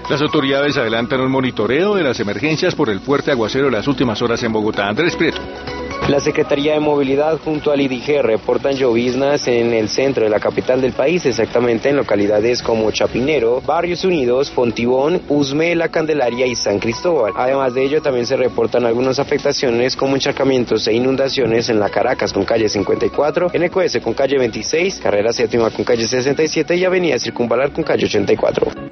Las autoridades adelantan un monitoreo de las emergencias por el fuerte aguacero de las últimas horas en Bogotá. Andrés Prieto. La Secretaría de Movilidad junto al IDIG reportan lloviznas en el centro de la capital del país, exactamente en localidades como Chapinero, Barrios Unidos, Fontibón, Usme, La Candelaria y San Cristóbal. Además de ello, también se reportan algunas afectaciones como encharcamientos e inundaciones en la Caracas con calle 54, en EQS con calle 26, Carrera Séptima con calle 67 y Avenida Circunvalar con calle 84.